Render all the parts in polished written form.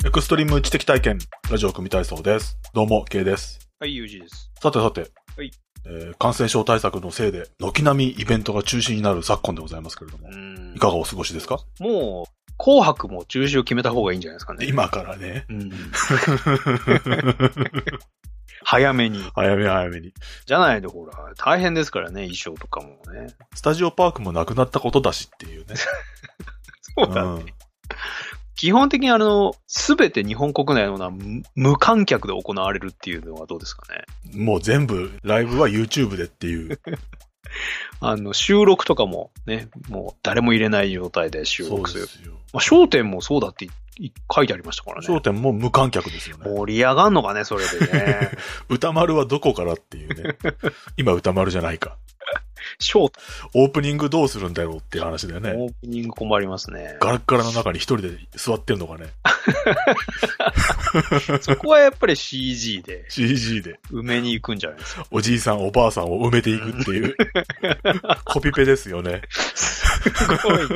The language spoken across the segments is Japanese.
エクストリーム知的体験、ラジオ組体操です。どうも、K です。 はい、ゆうじです。 さてさて、 はい。 感染症対策のせいで、軒並みイベントが中止になる昨今でございますけれども、いかがお過ごしですか？ もう、紅白も中止を決めた方がいいんじゃないですかね。 今からね。 早めに。 早めに。 じゃないとほら、大変ですからね、衣装とかもね。 スタジオパークもなくなったことだしっていうね。 そうだね。基本的にすべて日本国内の無観客で行われるっていうのはどうですかね。 もう全部、ライブは YouTube でっていう。 収録とかもね、もう誰も入れない状態で収録する。 そうですよ。 笑点もそうだって書いてありましたからね。 笑点も無観客ですよね。 盛り上がんのかね、それでね。 歌丸はどこからっていうね。今歌丸じゃないか。 オープニングどうするんだろうっていう話だよね。 オープニング困りますね。 ガラッガラの中に一人で座ってんのかね。 そこはやっぱり CG で。 CG で。 埋めに行くんじゃないですか。 おじいさんおばあさんを埋めていくっていう。コピペですよね。 すごいね。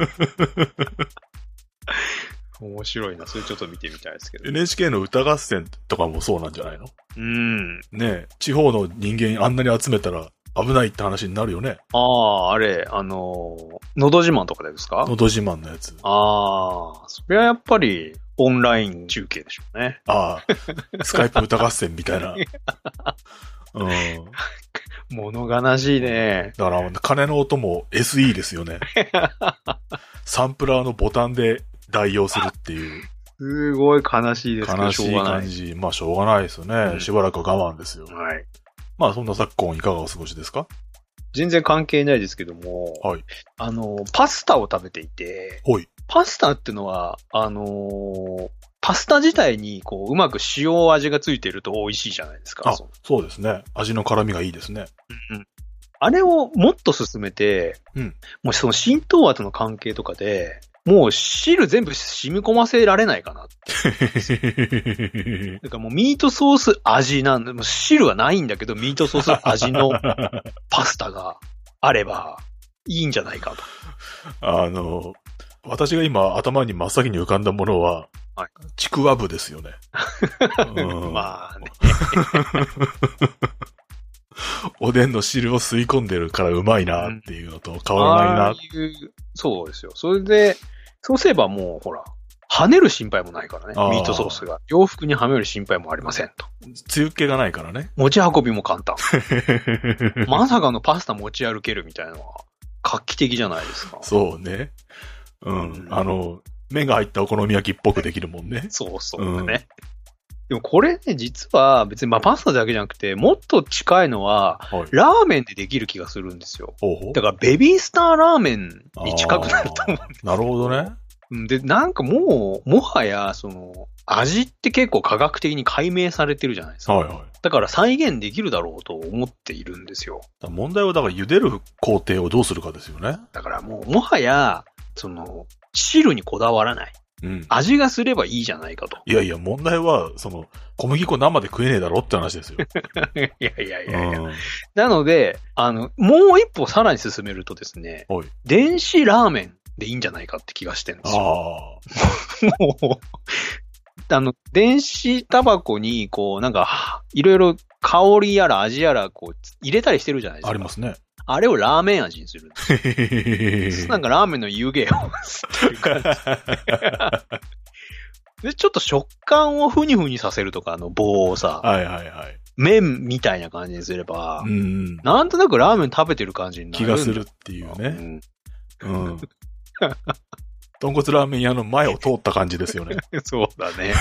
面白いな。それちょっと見てみたいですけど。 NHK の歌合戦とかもそうなんじゃないの？ねえ、地方の人間あんなに集めたら危ないって話になるよね。 ああ、あれ、のど自慢とかですか？ のど自慢のやつ。 ああ、それはやっぱりオンライン中継でしょうね。 ああ、スカイプ歌合戦みたいな。うん。 物悲しいね。 だから金の音も SE ですよね。サンプラーのボタンで代用するっていう。 すごい悲しいですけど、 悲しい感じ。まあしょうがないですよね。しばらく我慢ですよ。 はい。 まあそんな昨今いかがお過ごしですか？ 全然関係ないですけども、 はい。 パスタを食べていて、 はい。 パスタってのは、パスタ自体にこう、うまく塩味がついてると美味しいじゃないですか。 あ、そうですね。味の絡みがいいですね。 うん。あれをもっと進めて、もうその浸透圧の関係とかで、もう汁全部染み込ませられないかなって。だからもうミートソース味なんで、もう汁はないんだけど、ミートソース味のパスタがあればいいんじゃないかと。 私が今頭に真っ先に浮かんだものは、はい、ちくわぶですよね。 まあね。 おでんの汁を吸い込んでるからうまいなっていうのと変わらないな。 そうですよ。それで、そうすればもうほら、跳ねる心配もないからね。ミートソースが。洋服にはめる心配もありませんと。 つゆっ気がないからね。 持ち運びも簡単。まさかのパスタ持ち歩けるみたいなのは画期的じゃないですか。 そうね。麺が入ったお好み焼きっぽくできるもんね。 そうそうね。でもこれね、実は別にパスタだけじゃなくて、もっと近いのは、ラーメンでできる気がするんですよ。だからベビースターラーメンに近くなると思うんです。 なるほどね。 で、なんかもはや、味って結構科学的に解明されてるじゃないですか。だから再現できるだろうと思っているんですよ。 問題はだから茹でる工程をどうするかですよね。 だからもはや、汁にこだわらない。味がすればいいじゃないかと。 いやいや、問題は、小麦粉生で食えねえだろって話ですよ。 いや。なので、もう一歩さらに進めるとですね、電子ラーメンでいいんじゃないかって気がしてるんですよ。もう、電子タバコに、こう、なんか、いろいろ香りやら味やら、こう、入れたりしてるじゃないですか。 ありますね。 あれをラーメン味にするんですよ。なんかラーメンの湯気を吸ってる感じ。で、ちょっと食感をふにふにさせるとか、棒をさ、麺みたいな感じにすれば、なんとなくラーメン食べてる感じになる。 気がするっていうね。豚骨ラーメン屋の前を通った感じですよね。 そうだね。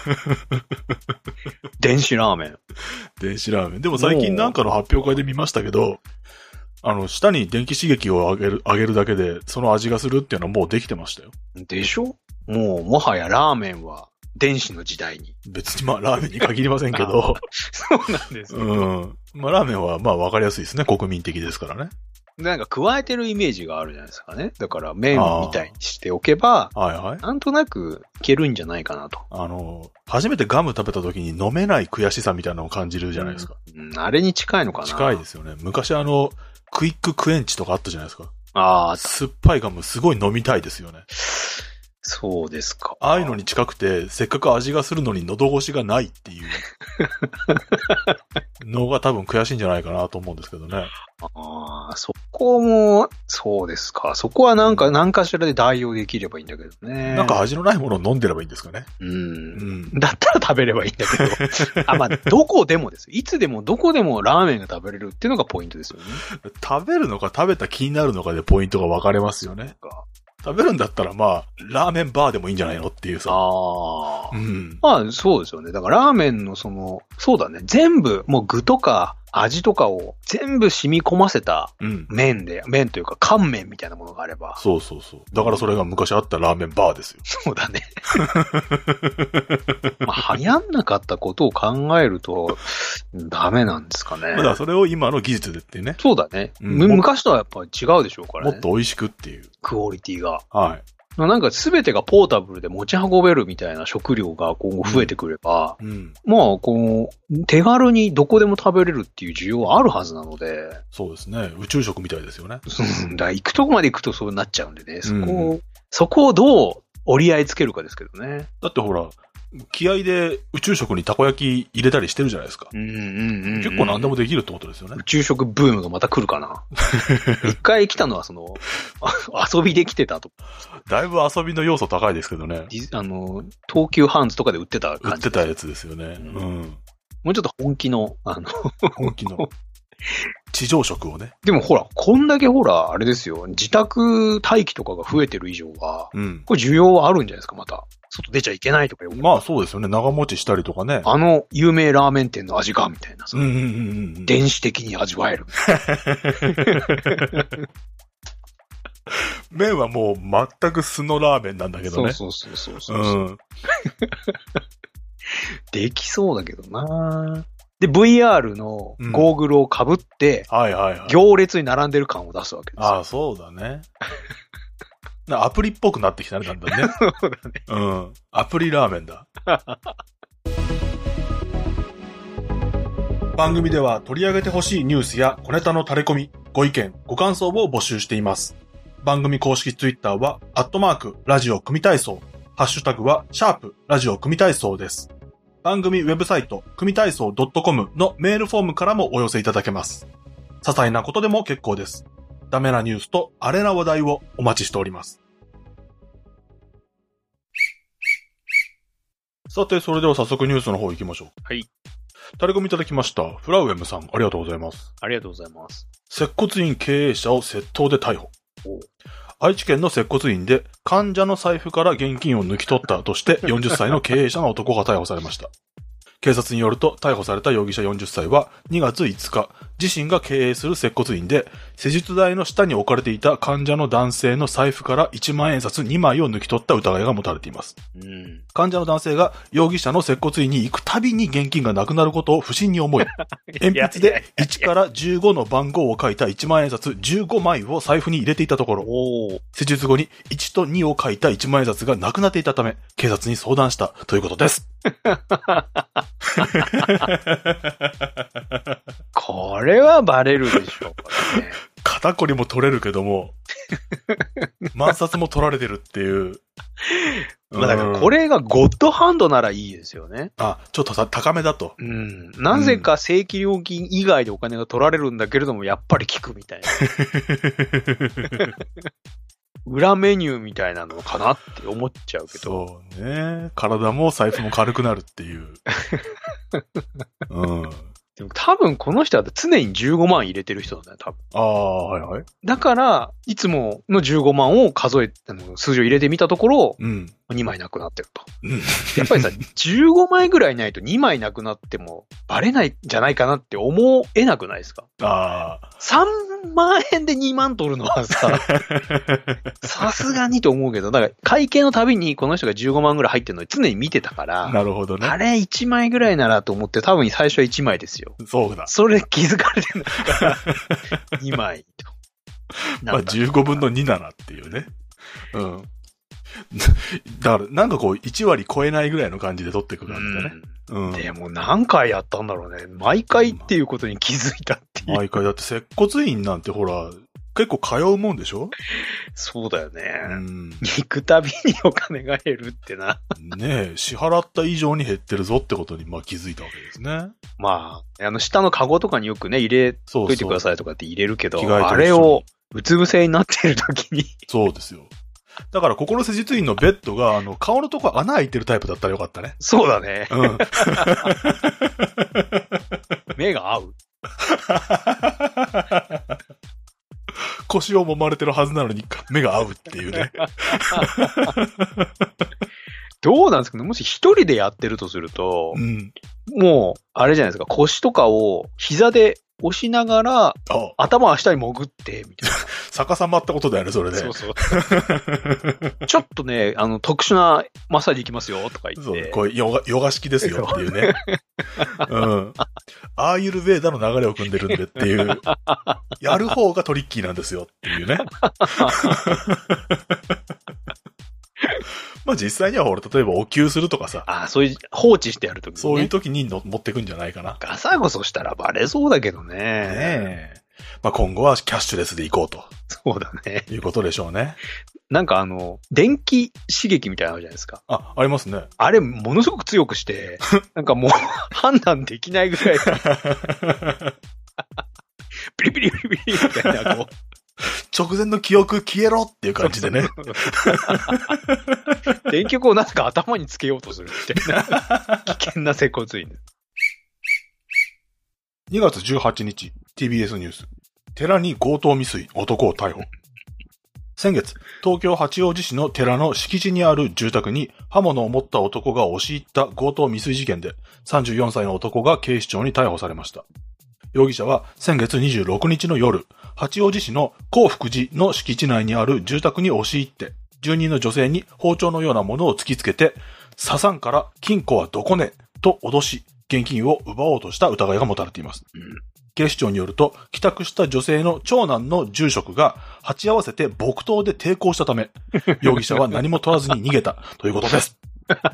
電子ラーメン。 電子ラーメン。でも最近なんかの発表会で見ましたけど、下に電気刺激を上げるだけで、その味がするっていうのはもうできてましたよ。 でしょ？もはやラーメンは電子の時代に。 別にラーメンに限りませんけど。 そうなんですよ。 ラーメンはわかりやすいですね。国民的ですからね。 なんか加えてるイメージがあるじゃないですかね。だから麺みたいにしておけば、なんとなくいけるんじゃないかなと。 初めてガム食べた時に飲めない悔しさみたいなのを感じるじゃないですか。 あれに近いのかな。 近いですよね。昔クイッククエンチとかあったじゃないですか。 酸っぱいガムすごい飲みたいですよね。 そうですか。 ああいうのに近くて、せっかく味がするのに喉越しがないっていうのが多分悔しいんじゃないかなと思うんですけどね。 ああ、そこも、そうですか。そこはなんかしらで代用できればいいんだけどね。 なんか味のないものを飲んでればいいんですかね。 だったら食べればいいんだけど。まあ、どこでもです。いつでもどこでもラーメンが食べれるっていうのがポイントですよね。 食べるのか食べた気になるのかでポイントが分かれますよね。食べるんだったらまあ、ラーメンバーでもいいんじゃないのっていうさ。まあ、そうですよね。だからラーメンのそうだね。全部、もう具とか味とかを全部染み込ませた麺というか乾麺みたいなものがあれば。 そう。だからそれが昔あったラーメンバーですよ。 そうだね。まあ、流行んなかったことを考えると、ダメなんですかね。 だからそれを今の技術でってね。 そうだね。昔とはやっぱり違うでしょうからね。 もっと美味しくっていう。 クオリティが。 はい。 なんか全てがポータブルで持ち運べるみたいな食料が今後増えてくれば、まあ、手軽にどこでも食べれるっていう需要はあるはずなので。 そうですね。宇宙食みたいですよね。 だ行くとこまで行くとそうなっちゃうんでね。そこをどう折り合いつけるかですけどね。 だってほら、気合で宇宙食にたこ焼き入れたりしてるじゃないですか。結構何でもできるってことですよね。 宇宙食ブームがまた来るかな。一回来たのは遊びで来てたと。 だいぶ遊びの要素高いですけどね。 東急ハンズとかで売ってた感じ。 売ってたやつですよね。 もうちょっと本気の、 本気の。地上食をね。 でもほら、こんだけほら、あれですよ。自宅待機とかが増えてる以上は、これ需要はあるんじゃないですか、また。外出ちゃいけないとかよ。 まあそうですよね。長持ちしたりとかね。 有名ラーメン店の味が、みたいな。電子的に味わえる。 麺はもう全く素のラーメンなんだけどね。 そう。できそうだけどな。で、VR のゴーグルを被って、行列に並んでる感を出すわけですよ。 ああ、そうだね。アプリっぽくなってきたね、だんだんね。 そうだね。 アプリラーメンだ。番組では取り上げてほしいニュースや小ネタの垂れ込み、ご意見、ご感想を募集しています。番組公式ツイッターは、ラジオ組体操。ハッシュタグは、ラジオ組体操です。番組ウェブサイト、組体操 .com のメールフォームからもお寄せいただけます。些細なことでも結構です。ダメなニュースとアレな話題をお待ちしております。さて、それでは早速ニュースの方行きましょう。 はい。 タレコミいただきました。フラウエムさん、ありがとうございます。 ありがとうございます。 接骨院経営者を窃盗で逮捕。愛知県の接骨院で患者の財布から現金を抜き取ったとして40歳の経営者の男が逮捕されました。警察によると逮捕された容疑者40歳は2月5日、自身が経営する接骨院で施術台の下に置かれていた患者の男性の財布から1万円札2枚を抜き取った疑いが持たれています。患者の男性が容疑者の接骨院に行くたびに現金がなくなることを不審に思い、鉛筆で1から15の番号を書いた1万円札15枚を財布に入れていたところ、施術後に1と2を書いた1万円札がなくなっていたため、警察に相談したということです。 これはバレるでしょう、ね。 肩こりも取れるけども、万札も取られてるっていう。 まあだからこれがゴッドハンドならいいですよね。 ちょっと高めだと。 なぜか正規料金以外でお金が取られるんだけれども、やっぱり効くみたいな。裏メニューみたいなのかなって思っちゃうけど。 そうね。体も財布も軽くなるっていう。 でも多分この人は常に15万入れてる人なんだよ、多分。 はいはい。 だから、いつもの15万を数え、数字を入れてみたところ、2枚なくなってると。やっぱりさ、15枚ぐらいないと2枚なくなってもバレないんじゃないかなって思えなくないですか？3万円で2万取るのはさ、さすがにと思うけど、だから会計のたびにこの人が15万ぐらい入ってるのに常に見てたから、 なるほどね。 あれ1枚ぐらいならと思って多分最初は1枚ですよ。 そうだ。 それ気づかれてるから2枚と。 まあ15分の2ならっていうね。だからなんかこう1割超えないぐらいの感じで取ってくるんだね。 でも何回やったんだろうね。毎回っていうことに気づいたっていう。 毎回だって接骨院なんてほら、 結構通うもんでしょ？ そうだよね。行くたびにお金が減るってな。 ねえ、支払った以上に減ってるぞってことに、気づいたわけですね。 下のカゴとかによくね、入れといてくださいとかって入れるけど、あれをうつ伏せになってる時に。 そうですよ。だから、ここの施術院のベッドが、顔のとこ穴開いてるタイプだったらよかったね。 そうだね。 うん。 目が合う。 腰を揉まれてるはずなのに目が合うっていうね。 どうなんですかね、もし一人でやってるとすると、もう、あれじゃないですか、腰とかを膝で押しながら、頭は下に潜って、みたいな。 逆さまったことだよね、それね。 そうそう。ちょっとね、特殊なマッサージ行きますよ、とか言って。 そう、これヨガ式ですよっていうね。アーユルヴェーダの流れを組んでるんでっていう。やる方がトリッキーなんですよっていうね。実際には例えばお灸するとかさ。 そういう放置してやるときに、ね。 そういうときに持ってくんじゃないかな。 ガサゴソしたらバレそうだけどね。 ねえ。今後はキャッシュレスで行こうと。 そうだね。 いうことでしょうね。 なんか電気刺激みたいなのあるじゃないですか。 ありますね。 あれ、ものすごく強くして、なんかもう判断できないぐらい。ピリピリピリピリみたいな、 直前の記憶消えろっていう感じでね。 電極をなぜか頭につけようとするみたいな。危険な接骨院。 2月18日、TBS ニュース。寺に強盗未遂、男を逮捕。先月、東京八王子市の寺の敷地にある住宅に刃物を持った男が押し入った強盗未遂事件で、34歳の男が警視庁に逮捕されました。容疑者は先月26日の夜、八王子市の興福寺の敷地内にある住宅に押し入って、住人の女性に包丁のようなものを突きつけて、刺さんから金庫はどこねと脅し、現金を奪おうとした疑いが持たれています。警視庁によると、帰宅した女性の長男の住職が鉢合わせて木刀で抵抗したため、容疑者は何も取らずに逃げたということです。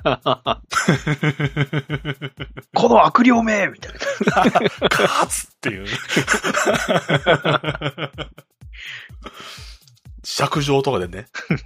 この悪霊めみたいな。 勝つっていう。釈状とかでね。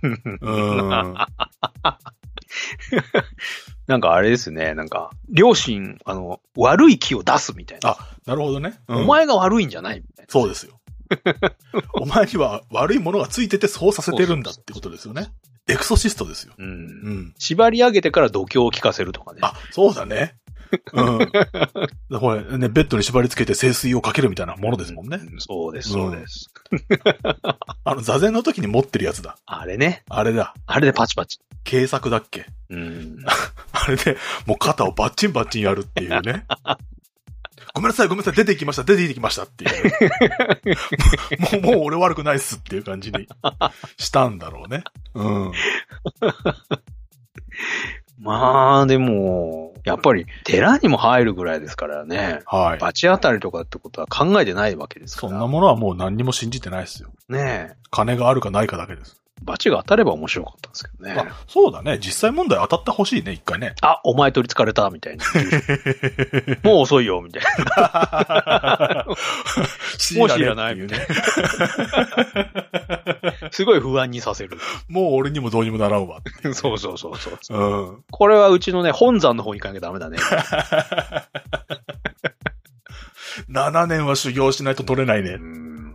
なんかあれですね、なんか、両親、悪い気を出すみたいな。 なるほどね。 お前が悪いんじゃないみたいな。 そうですよ。お前には悪いものがついててそうさせてるんだってことですよね。エクソシストですよ。 縛り上げてから度胸を聞かせるとかね。 そうだね。これね、ベッドに縛り付けて聖水をかけるみたいなものですもんね。 そうです、そうです。 座禅の時に持ってるやつだ。 あれね。 あれだ。 あれでパチパチ。 軽作だっけ？あれで、もう肩をバッチンバッチンやるっていうね。ごめんなさい、出て行きましたっていう、ね。もう俺悪くないっすっていう感じにしたんだろうね。 でも、やっぱり寺にも入るぐらいですからね。罰当たりとかってことは考えてないわけですから。 そんなものはもう何にも信じてないですよ。 ねえ。 金があるかないかだけです。 罰が当たれば面白かったんですけどね。 そうだね。実際問題当たってほしいね、一回ね。 お前取り憑かれた、みたいな。もう遅いよ、みたいな。もう知らない、みたいな。すごい不安にさせる。 もう俺にもどうにもならんわ。 そう。これはうちのね、本山の方に行かなきゃダメだね。 7年は修行しないと取れないね。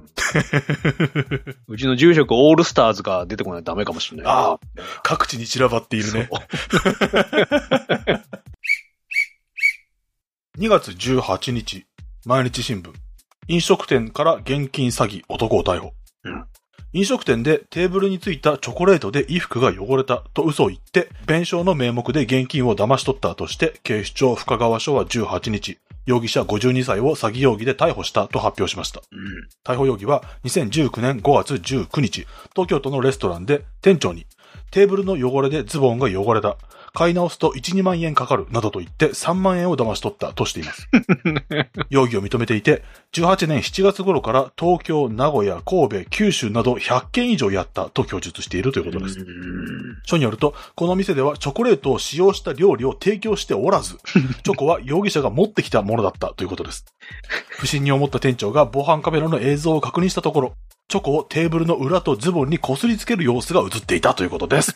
うちの住職オールスターズが出てこないとダメかもしれない。 各地に散らばっているね。2月18日、毎日新聞。飲食店から現金詐欺、男を逮捕。飲食店でテーブルについたチョコレートで衣服が汚れたと嘘を言って、弁償の名目で現金を騙し取ったとして、警視庁深川署は18日、容疑者52歳を詐欺容疑で逮捕したと発表しました。逮捕容疑は2019年5月19日、東京都のレストランで店長に、テーブルの汚れでズボンが汚れた。買い直すと 1,2 万円かかるなどと言って3万円を騙し取ったとしています。容疑を認めていて、18年7月頃から東京、名古屋、神戸、九州など100件以上やったと供述しているということです。署によると、この店ではチョコレートを使用した料理を提供しておらず、チョコは容疑者が持ってきたものだったということです。不審に思った店長が防犯カメラの映像を確認したところ、 チョコをテーブルの裏とズボンに擦りつける様子が映っていたということです。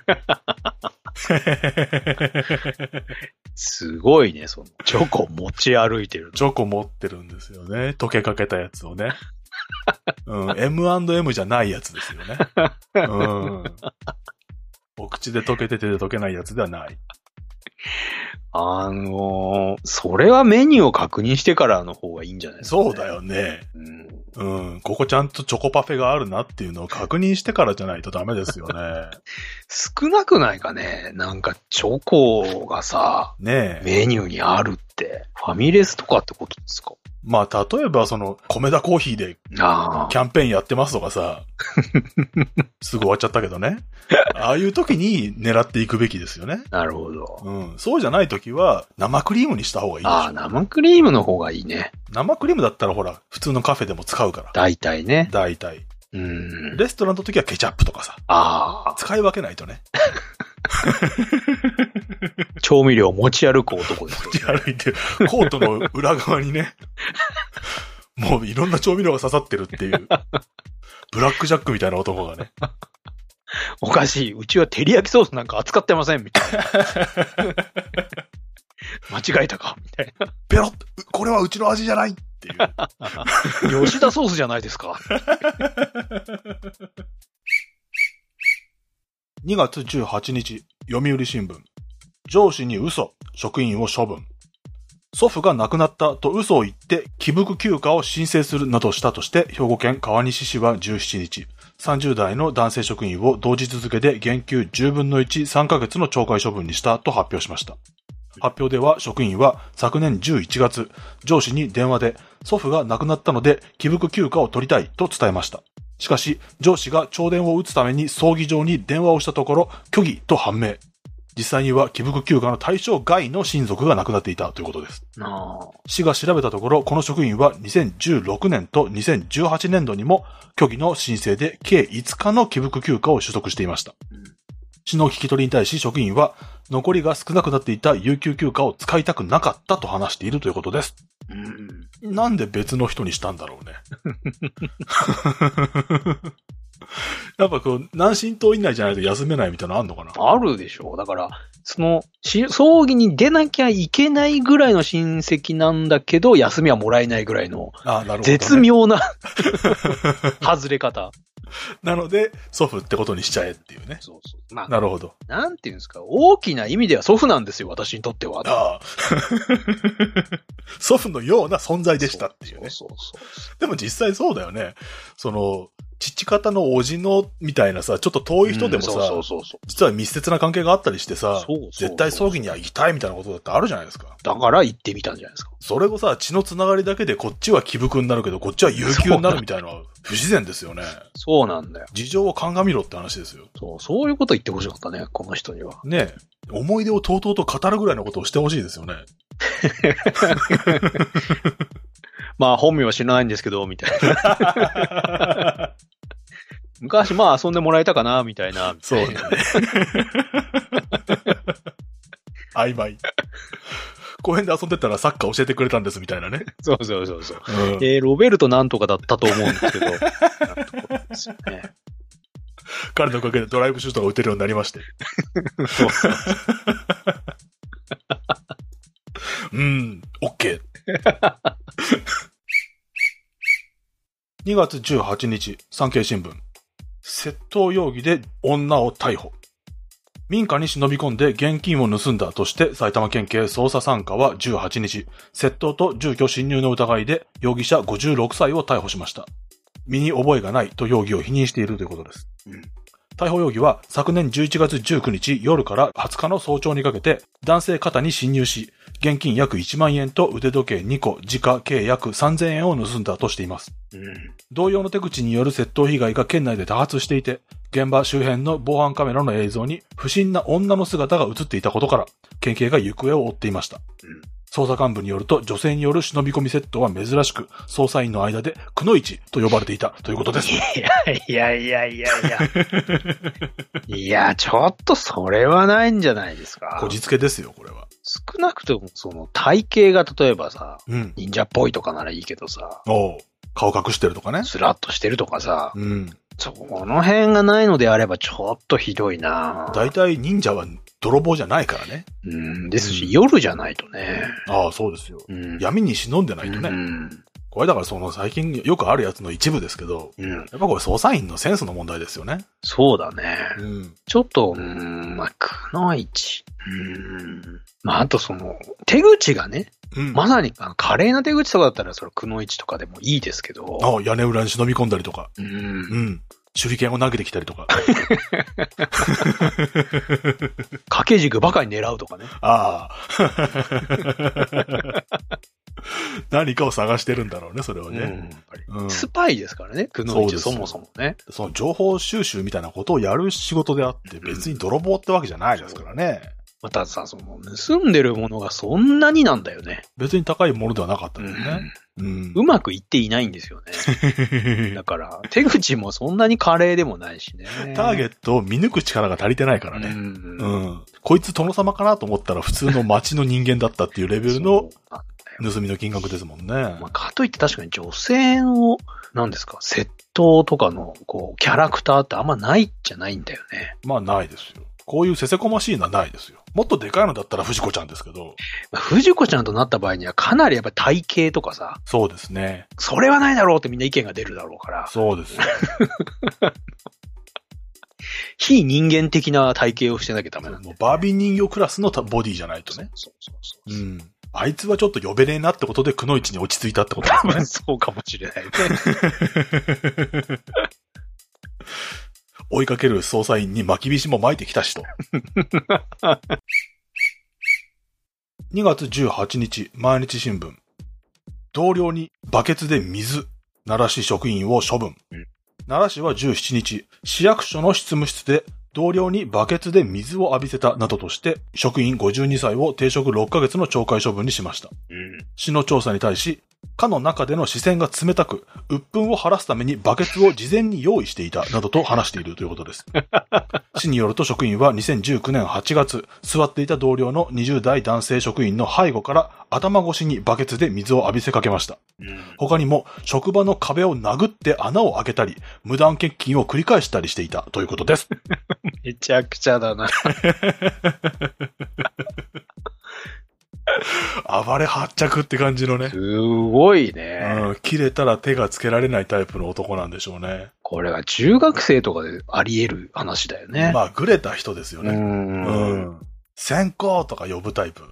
すごいね、その、チョコ持ち歩いてる。 チョコ持ってるんですよね。溶けかけたやつをね。うん、M&M じゃないやつですよね。うん。お口で溶けて手で溶けないやつではない。 それはメニューを確認してからの方がいいんじゃないですか、ね。 そうだよね。うん。ここちゃんとチョコパフェがあるなっていうのを確認してからじゃないとダメですよね。 少なくないかね。なんかチョコがさ、 ねえ。 メニューにあるって、ファミレスとかってことですか？ まあ、例えば米田コーヒーで、キャンペーンやってますとかさ、すぐ終わっちゃったけどね。ああいう時に狙っていくべきですよね。 なるほど。 うん。そうじゃない時は、生クリームにした方がいいでしょ。 生クリームの方がいいね。 生クリームだったらほら、普通のカフェでも使うから。 大体ね。 大体。レストランの時はケチャップとかさ。使い分けないとね。 調味料を持ち歩く男ですよ、 ね。持ち歩いて、コートの裏側にね、もういろんな調味料が刺さってるっていう、ブラックジャックみたいな男がね。 おかしい。うちは照り焼きソースなんか扱ってません、みたいな。間違えたかみたいな。 ペロッこれはうちの味じゃないっていう。 吉田ソースじゃないですか。 2月18日、読売新聞。上司に嘘、職員を処分。祖父が亡くなったと嘘を言って起伏休暇を申請するなどしたとして兵庫県川西市は17日、30代の男性職員を同日付で減給10分の1、3ヶ月の懲戒処分にしたと発表しました。発表では職員は昨年11月、上司に電話で祖父が亡くなったので起伏休暇を取りたいと伝えました。しかし、上司が弔電を打つために葬儀場に電話をしたところ、虚偽と判明。実際には起伏休暇の対象外の親族が亡くなっていたということです。市が調べたところ、この職員は2016年と2018年度にも虚偽の申請で計5日の起伏休暇を取得していました。市の聞き取りに対し職員は、残りが少なくなっていた有給休暇を使いたくなかったと話しているということです。なんで別の人にしたんだろうね。やっぱ何神道以内じゃないと休めないみたいなのあんのかな？ あるでしょう。だから、葬儀に出なきゃいけないぐらいの親戚なんだけど、休みはもらえないぐらいの、絶妙な外れ方。 なので、祖父ってことにしちゃえっていうね。 そうそう。まあ、 なるほど。 なんていうんですか、大きな意味では祖父なんですよ、私にとっては。 祖父のような存在でしたっていうね。 そう。 でも実際そうだよね。父方のおじのみたいなさ、ちょっと遠い人でもさ、実は密接な関係があったりしてさ、絶対葬儀には行きたいみたいなことだってあるじゃないですか。 だから行ってみたんじゃないですか。 それをさ、血のつながりだけでこっちは起伏になるけど、こっちは有給になるみたいなのは不自然ですよね。 そうなんだよ。 事情を鑑みろって話ですよ。 そういうこと言ってほしかったね、この人には。 ねえ。思い出をとうとうと語るぐらいのことをしてほしいですよね。 まあ本名は知らないんですけど、みたいな。昔まあ遊んでもらえたかな、みたいな。 そうだね。曖昧。公園で遊んでたらサッカー教えてくれたんです、みたいなね。 そう。ロベルトなんとかだったと思うんですけど。なんとかですよね。 彼のおかげでドライブシュートが打てるようになりまして。 そう。 OK。2月18日、産経新聞。窃盗容疑で女を逮捕。民家に忍び込んで現金を盗んだとして埼玉県警捜査3課は18日、窃盗と住居侵入の疑いで容疑者56歳を逮捕しました。身に覚えがないと容疑を否認しているということです。逮捕容疑は昨年11月19日夜から20日の早朝にかけて男性方に侵入し、現金約1万円と腕時計2個、時価計約3000円を盗んだとしています。同様の手口による窃盗被害が県内で多発していて、現場周辺の防犯カメラの映像に不審な女の姿が映っていたことから、県警が行方を追っていました。捜査幹部によると、女性による忍び込み窃盗は珍しく、捜査員の間でくのいちと呼ばれていたということです。 いや。いや、ちょっとそれはないんじゃないですか。 こじつけですよ、これは。 少なくとも、体型が例えばさ、忍者っぽいとかならいいけどさ、 顔隠してるとかね。 スラッとしてるとかさ。 うん。 その辺がないのであればちょっとひどいな。 大体忍者は泥棒じゃないからね。 ですし、夜じゃないとね。 ああ、そうですよ。闇に忍んでないとね。これだから最近よくあるやつの一部ですけど、やっぱこれ捜査員のセンスの問題ですよね。 そうだね。ちょっと、くのいち。あと手口がね、まさに華麗な手口とかだったらくのいちとかでもいいですけど。 屋根裏に忍び込んだりとか。手裏剣を投げてきたりとか。 掛け軸ばかり狙うとかね。 ああ。何かを探してるんだろうね、それはね。 スパイですからね、くのいちそもそもね。 その情報収集みたいなことをやる仕事であって、別に泥棒ってわけじゃないですからね。 またさ、盗んでるものがそんなになんだよね。 別に高いものではなかったんですね。 うまくいっていないんですよね。だから、手口もそんなに華麗でもないしね。 ターゲットを見抜く力が足りてないからね。こいつ殿様かなと思ったら普通の町の人間だったっていうレベルの盗みの金額ですもんね。 かといって確かに女性を、何ですか、窃盗とかの、キャラクターってあんまないじゃないんだよね。 ないですよ。こういうせせこましいのはないですよ。もっとでかいのだったら藤子ちゃんですけど。 藤子ちゃんとなった場合にはかなりやっぱり体型とかさ。 そうですね。 それはないだろうってみんな意見が出るだろうから。 そうですよ。 非人間的な体型をしてなきゃダメなんだ。 バービー人形クラスのボディじゃないとね。そう。あいつはちょっと呼べねえなってことでくのいちに落ち着いたってことですかね。 そうかもしれないね。 追いかける捜査員に巻き菱も巻いてきたしと。2月18日、毎日新聞。同僚にバケツで水、奈良市職員を処分。奈良市は17日、市役所の執務室で同僚にバケツで水を浴びせたなどとして、職員52歳を停職6ヶ月の懲戒処分にしました。市の調査に対し、課の中での視線が冷たく、鬱憤を晴らすためにバケツを事前に用意していたなどと話しているということです。市によると職員は2019年8月、座っていた同僚の20代男性職員の背後から頭越しにバケツで水を浴びせかけました。他にも職場の壁を殴って穴を開けたり、無断欠勤を繰り返したりしていたということです。 めちゃくちゃだな。 暴れ発着って感じのね。 すごいね。 切れたら手がつけられないタイプの男なんでしょうね。 これは中学生とかであり得る話だよね。 グレた人ですよね。先行とか呼ぶタイプ。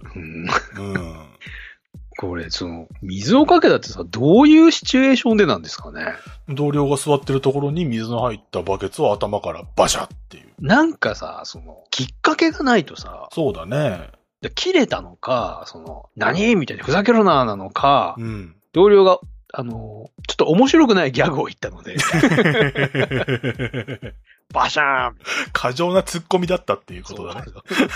これ、水をかけたってさ、どういうシチュエーションでなんですかね。 同僚が座ってるところに水の入ったバケツを頭からバシャっていう。 なんかさ、きっかけがないとさ。 そうだね。 切れたのか、何みたいにふざけろなのか、同僚が、ちょっと面白くないギャグを言ったので。バシャーン過剰な突っ込みだったっていうことだね。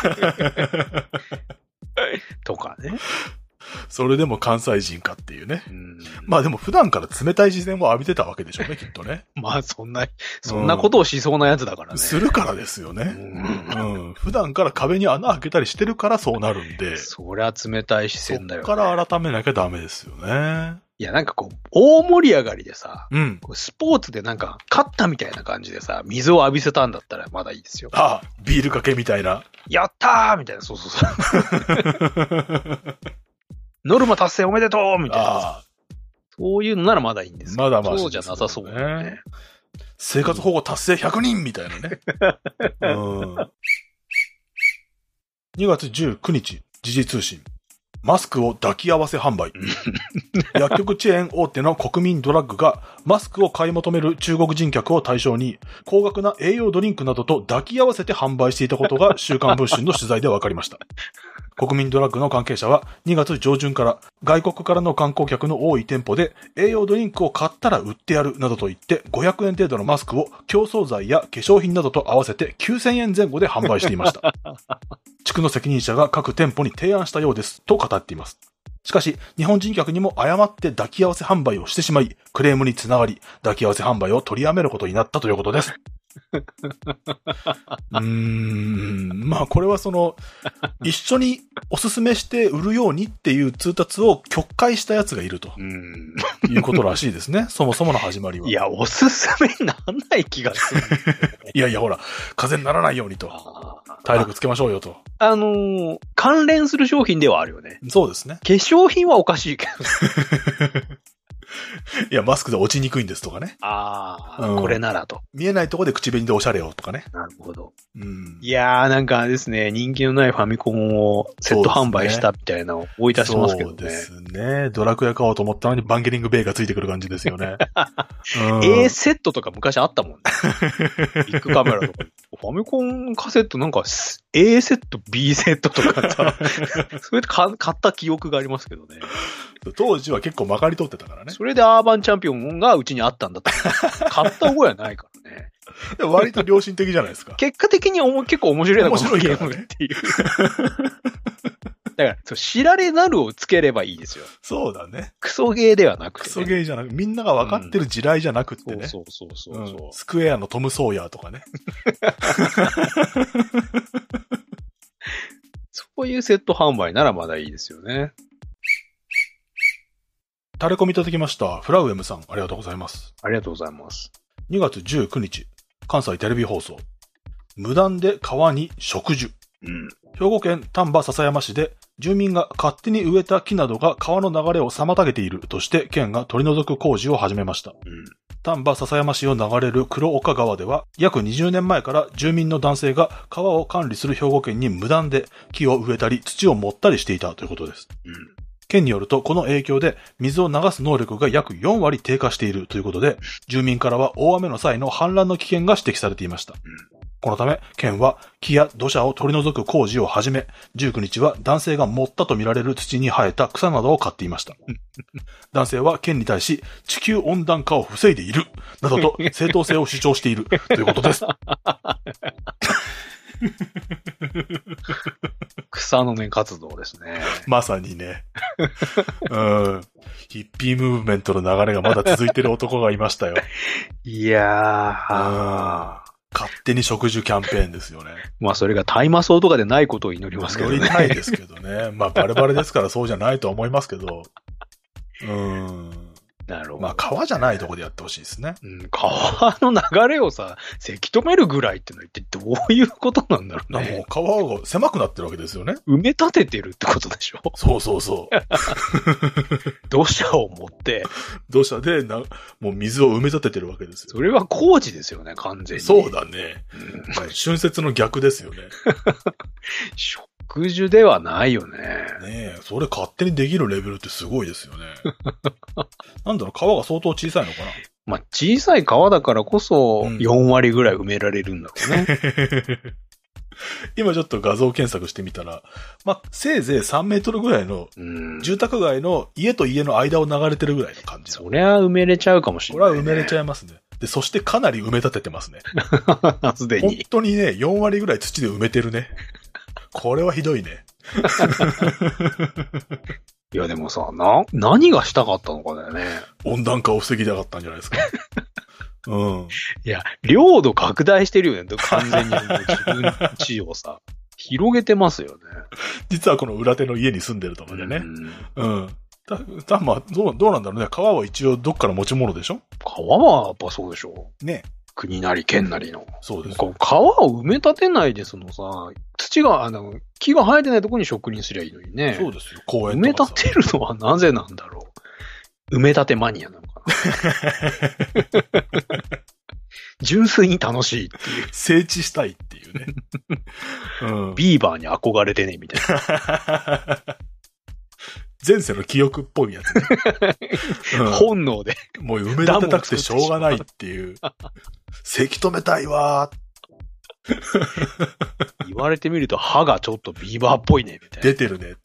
とかね。 それでも関西人かっていうね。でも普段から冷たい視線を浴びてたわけでしょうね、きっとね。 そんなことをしそうなやつだからね。 するからですよね。普段から壁に穴開けたりしてるからそうなるんで。 そりゃ冷たい視線だよね。 そっから改めなきゃダメですよね。 いや、なんか大盛り上がりでさ、スポーツでなんか、勝ったみたいな感じでさ、水を浴びせたんだったらまだいいですよ。 ビールかけみたいな。 やったーみたいな、そう。ノルマ達成おめでとうみたいな。そういうのならまだいいんですけど。 まだそうじゃなさそうだね。 生活保護達成100人みたいなね。2月19日、時事通信。マスクを抱き合わせ販売。薬局チェーン大手の国民ドラッグがマスクを買い求める中国人客を対象に高額な栄養ドリンクなどと抱き合わせて販売していたことが週刊文春の取材で分かりました。国民ドラッグの関係者は2月上旬から外国からの観光客の多い店舗で栄養ドリンクを買ったら売ってやるなどと言って500円程度のマスクを競争剤や化粧品などと合わせて9000円前後で販売していました。地区の責任者が各店舗に提案したようですと語っています。しかし、日本人客にも誤って抱き合わせ販売をしてしまい、クレームにつながり、抱き合わせ販売を取りやめることになったということです。 まあこれは一緒におすすめして売るようにっていう通達を曲解したやつがいると。いうことらしいですね。そもそもの始まりは。 いや、おすすめにならない気がする。 いやいや、ほら、風邪にならないようにと。体力つけましょうよと。 関連する商品ではあるよね。 そうですね。 化粧品はおかしいけど。 いや、マスクで落ちにくいんですとかね。 これならと。 見えないところで口紅でおしゃれをとかね。 なるほど。いやー、なんかですね、人気のないファミコンをセット販売したみたいなのを思い出しますけどね。 そうですね。ドラクエ買おうと思ったのにバンゲリングベイがついてくる感じですよね。 A セットとか昔あったもんね。ビッグカメラとか。ファミコンカセットなんか A セット、B セットとかさ、それで買った記憶がありますけどね。 当時は結構まかり通ってたからね。 それでアーバンチャンピオンがうちにあったんだと。買った覚えはないからね。 割と良心的じゃないですか。 結果的に結構面白いな、 面白いゲームっていう。だから、知られざるをつければいいですよ。 そうだね。 クソゲーではなくて、ね。 クソゲーじゃなくて、みんなが分かってる地雷じゃなくてね。 そう。 スクエアのトム・ソーヤーとかね。 そういうセット販売ならまだいいですよね。 タレコミいただきました。フラウエムさん、ありがとうございます。 ありがとうございます。 2月19日、関西テレビ放送。無断で川に植樹。兵庫県丹波篠山市で、住民が勝手に植えた木などが川の流れを妨げているとして県が取り除く工事を始めました。丹波篠山市を流れる黒岡川では、約20年前から住民の男性が川を管理する兵庫県に無断で木を植えたり土を盛ったりしていたということです。県によると、この影響で水を流す能力が約4割低下しているということで、住民からは大雨の際の氾濫の危険が指摘されていました。このため、県は木や土砂を取り除く工事を始め、19日は男性が盛ったとみられる土に生えた草などを刈っていました。男性は県に対し、地球温暖化を防いでいる、などと正当性を主張しているということです。 草の根活動ですね。 まさにね。ヒッピームーブメントの流れがまだ続いてる男がいましたよ。 いやー。 勝手に植樹キャンペーンですよね。 まあそれが大麻草とかでないことを祈りますけどね。 祈りたいですけどね。まあバレバレですからそうじゃないとは思いますけど。 なるほど。 まあ川じゃないとこでやってほしいですね。 川の流れをさ、せき止めるぐらいってのは一体どういうことなんだろうね。 もう川が狭くなってるわけですよね。 埋め立ててるってことでしょ。 そうそうそう。 土砂を持って。 土砂でもう水を埋め立ててるわけですよ。 それは工事ですよね、完全に。 そうだね。春節の逆ですよね。 植樹ではないよね。 ねえ、それ勝手にできるレベルってすごいですよね。なんだろう、川が相当小さいのかな。 まあ、小さい川だからこそ、4割ぐらい埋められるんだろうね。 今ちょっと画像検索してみたら、まあ、せいぜい3メートルぐらいの、住宅街の家と家の間を流れてるぐらいの感じ。 そりゃ埋めれちゃうかもしれない、ね。 これは埋めれちゃいますね。で、そしてかなり埋め立ててますね。 すでに。 本当にね、4割ぐらい土で埋めてるね。これはひどいね。 いやでもさ、何がしたかったのかだよね。 温暖化を防ぎたかったんじゃないですか。 いや、領土拡大してるよね。完全に自分の地をさ、広げてますよね。 実はこの裏手の家に住んでるとかでね。まあ、どうなんだろうね。川は一応どっから持ち物でしょ？ 川はやっぱそうでしょ。 ね。 国なり県なりの。 そうです。 川を埋め立てないで、さ、土が、木が生えてないところに植林すりゃいいのにね。 そうですよ。公園埋め立てるのはなぜなんだろう。埋め立てマニアなのかな。純粋に楽しいっていう。 整地したいっていうね。 ビーバーに憧れてね、みたいな。 前世の記憶っぽいやつね。 本能で。 もう埋め立てたくてしょうがないっていう。せき止めたいわー。 言われてみると歯がちょっとビーバーっぽいね、みたいな。 出てるね。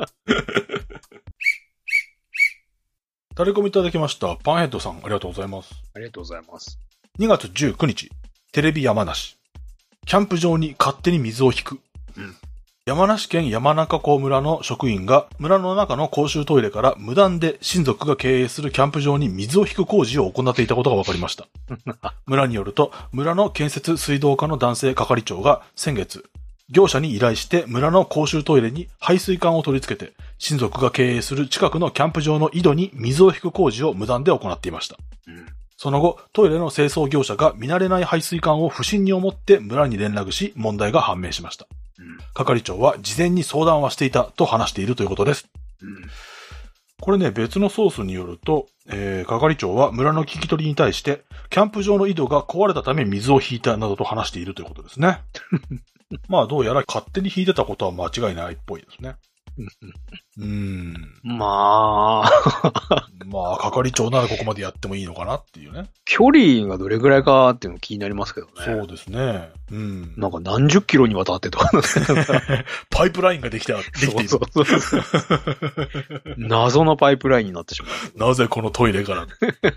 タレコミいただきました。パンヘッドさん、ありがとうございます。 ありがとうございます。 2月19日、テレビ山梨。キャンプ場に勝手に水を引く。 山梨県山中湖村の職員が村の中の公衆トイレから無断で親族が経営するキャンプ場に水を引く工事を行っていたことが分かりました。村によると、村の建設水道課の男性係長が先月、業者に依頼して村の公衆トイレに排水管を取り付けて、親族が経営する近くのキャンプ場の井戸に水を引く工事を無断で行っていました。その後、トイレの清掃業者が見慣れない排水管を不審に思って村に連絡し、問題が判明しました。係長は事前に相談はしていたと話しているということです。これね、別のソースによると、係長は村の聞き取りに対して、キャンプ場の井戸が壊れたため水を引いたなどと話しているということですね。まあどうやら勝手に引いてたことは間違いないっぽいですね。 まあ。 まあ、係長ならここまでやってもいいのかなっていうね。 距離がどれぐらいかっていうの気になりますけどね。 そうですね。 なんか何十キロにわたってとか。 パイプラインができている。 そう謎のパイプラインになってしまう。なぜこのトイレから。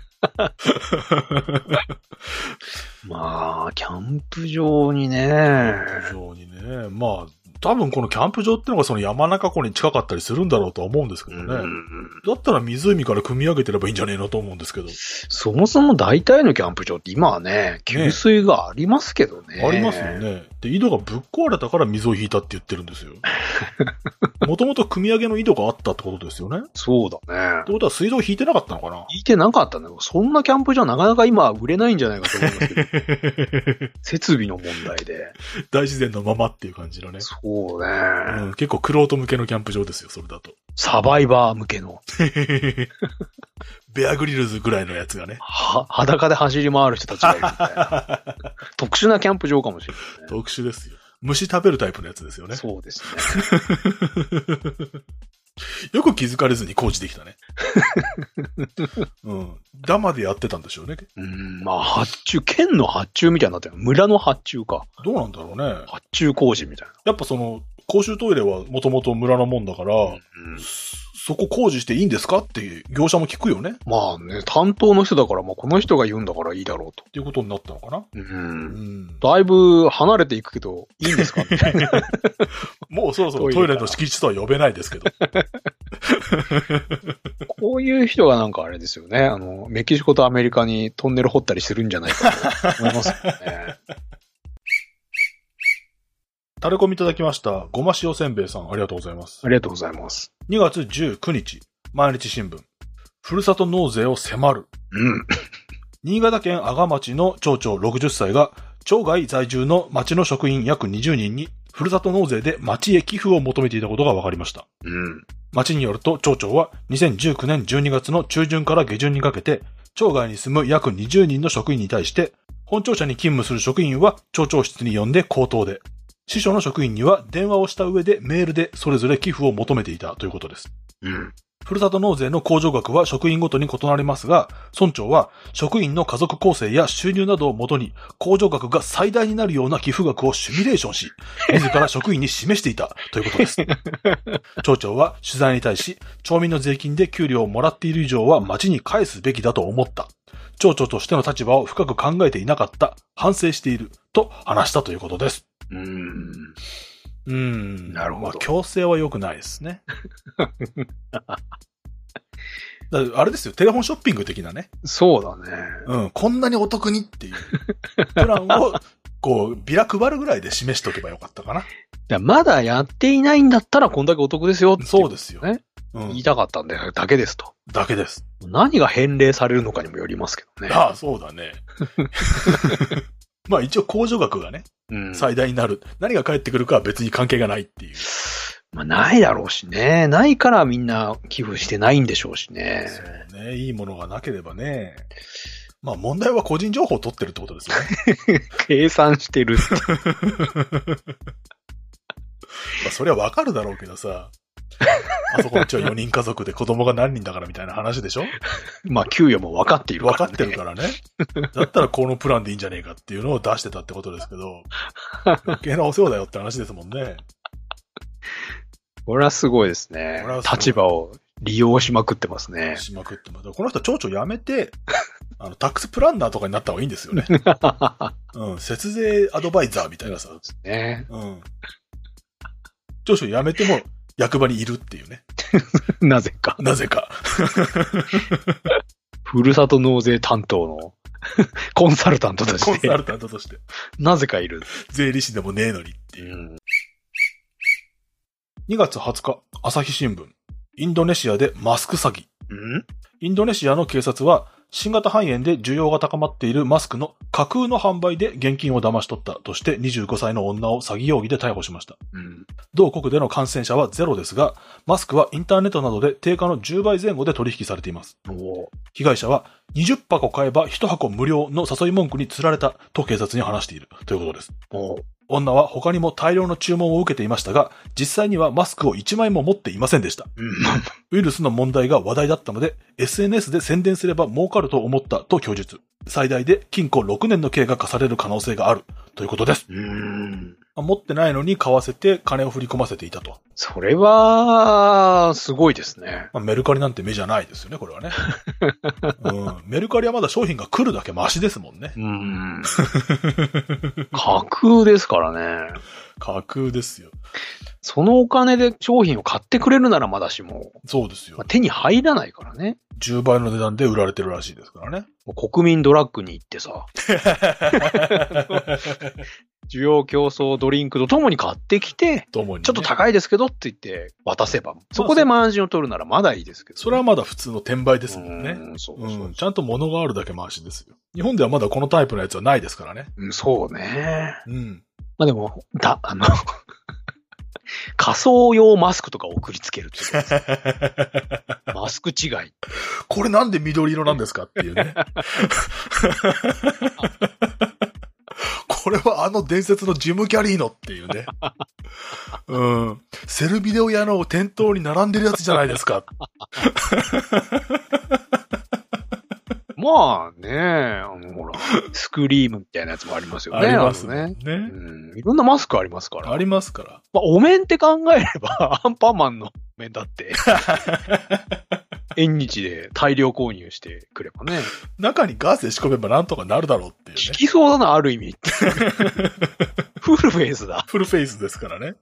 まあ、キャンプ場にね。 まあ、多分このキャンプ場ってのがその山中湖に近かったりするんだろうとは思うんですけどね。だったら湖から汲み上げてればいいんじゃねえのと思うんですけど。 そもそも大体のキャンプ場って今はね、給水がありますけどね。 ありますよね。で、井戸がぶっ壊れたから水を引いたって言ってるんですよ。もともと汲み上げの井戸があったってことですよね。 そうだね。 ってことは水道引いてなかったのかな？ 引いてなかったんだよ。そんなキャンプ場なかなか今売れないんじゃないかと思いますけど。設備の問題で。 大自然のままっていう感じのね。 そうね。 結構クロート向けのキャンプ場ですよ、それだと。 サバイバー向けの。 ベアグリルズぐらいのやつがね。 裸で走り回る人たちがいるみたいな。特殊なキャンプ場かもしれない、ね。 特殊ですよ。虫食べるタイプのやつですよね。 そうですね。 よく気づかれずに工事できたね。ダマでやってたんでしょうね。 まあ、発注、県の発注みたいになってる。村の発注か。 どうなんだろうね。 発注工事みたいな。 やっぱその、公衆トイレはもともと村のもんだから、そこ工事していいんですかって業者も聞くよね。 まあね、担当の人だから、まあこの人が言うんだからいいだろうと。 っていうことになったのかな。 だいぶ離れていくけど、いいんですかみたいな。 もうそろそろトイレの敷地とは呼べないですけど。 こういう人がなんかあれですよね。メキシコとアメリカにトンネル掘ったりするんじゃないかと思いますよね。 タレコミいただきました。ごま塩せんべいさん、ありがとうございます。 ありがとうございます。 2月19日、毎日新聞。ふるさと納税を迫る。新潟県阿賀町の町長60歳が、町外在住の町の職員約20人に、ふるさと納税で町へ寄付を求めていたことが分かりました。町によると、町長は2019年12月の中旬から下旬にかけて、町外に住む約20人の職員に対して、本庁舎に勤務する職員は町長室に呼んで口頭で、支所の職員には電話をした上でメールでそれぞれ寄付を求めていたということです。ふるさと納税の控除額は職員ごとに異なりますが、村長は職員の家族構成や収入などをもとに控除額が最大になるような寄付額をシミュレーションし、自ら職員に示していたということです。町長は取材に対し、町民の税金で給料をもらっている以上は町に返すべきだと思った。町長としての立場を深く考えていなかった。反省している。と話したということです。 なるほど。 まあ、強制は良くないですね。あれですよ、テレフォンショッピング的なね。 そうだね。 こんなにお得にっていうプランを、こう、ビラ配るぐらいで示しとけばよかったかな。 まだやっていないんだったらこんだけお得ですよって、ね。 そうですよ。 言いたかったんだだけですと。 だけです。 何が返礼されるのかにもよりますけどね。 ああ、そうだね。まあ一応控除額がね、最大になる。何が返ってくるかは別に関係がないっていう。 まあないだろうしね。ないからみんな寄付してないんでしょうしね。 そうね。いいものがなければね。まあ問題は個人情報を取ってるってことですよね。 計算してるって。 まあそれはわかるだろうけどさ。あそこのうちは4人家族で子供が何人だからみたいな話でしょ。 まあ給与も分かっているからね。 分かってるからね。だったらこのプランでいいんじゃねえかっていうのを出してたってことですけど、余計なお世話だよって話ですもんね。 これはすごいですね。立場を利用しまくってますね。 しまくってます。この人町長辞めて、タックスプランナーとかになった方がいいんですよね。節税アドバイザーみたいなさ。 そうですね。 上司を辞めても役場にいるっていうね。 なぜか。 なぜか。 ふるさと納税担当のコンサルタントとして。 コンサルタントとして。 なぜかいる。 税理士でもねえのにっていう。2月20日、朝日新聞。インドネシアでマスク詐欺。インドネシアの警察は、新型肺炎で需要が高まっているマスクの架空の販売で現金を騙し取ったとして25歳の女を詐欺容疑で逮捕しました。同国での感染者はゼロですが、マスクはインターネットなどで定価の10倍前後で取引されています。被害者は20箱買えば1箱無料の誘い文句に釣られたと警察に話しているということです。女は他にも大量の注文を受けていましたが、実際にはマスクを1枚も持っていませんでした。ウイルスの問題が話題だったので、SNS で宣伝すれば儲かると思ったと供述。最大で禁錮6年の刑が課される可能性があるということです。持ってないのに買わせて金を振り込ませていたと。 それは、すごいですね。 メルカリなんて目じゃないですよね、これはね。メルカリはまだ商品が来るだけマシですもんね。 架空ですからね。 架空ですよ。 そのお金で商品を買ってくれるならまだしも。 そうですよ。 手に入らないからね。 10倍の値段で売られてるらしいですからね。 国民ドラッグに行ってさ。需要競争ドリンクとともに買ってきて、ちょっと高いですけどって言って渡せば、そこでマージンを取るならまだいいですけど、ね。 それはまだ普通の転売ですもんね。ちゃんと物があるだけマシですよ。日本ではまだこのタイプのやつはないですからね。 そうね。まあでも、仮想用マスクとか送りつけるっていうマスク違い。 これなんで緑色なんですかっていうね。これは伝説のジム・キャリーのっていうね。セルビデオ屋の店頭に並んでるやつじゃないですか。 まあね、ほら、スクリームみたいなやつもありますよね。 ありますね。 いろんなマスクありますから。 ありますから。 まあ、お面って考えれば、アンパンマンの面だって。縁日で大量購入してくればね。 中にガーゼ仕込めばなんとかなるだろうっていうね。 効きそうだな、ある意味。フルフェイスだ。 フルフェイスですからね。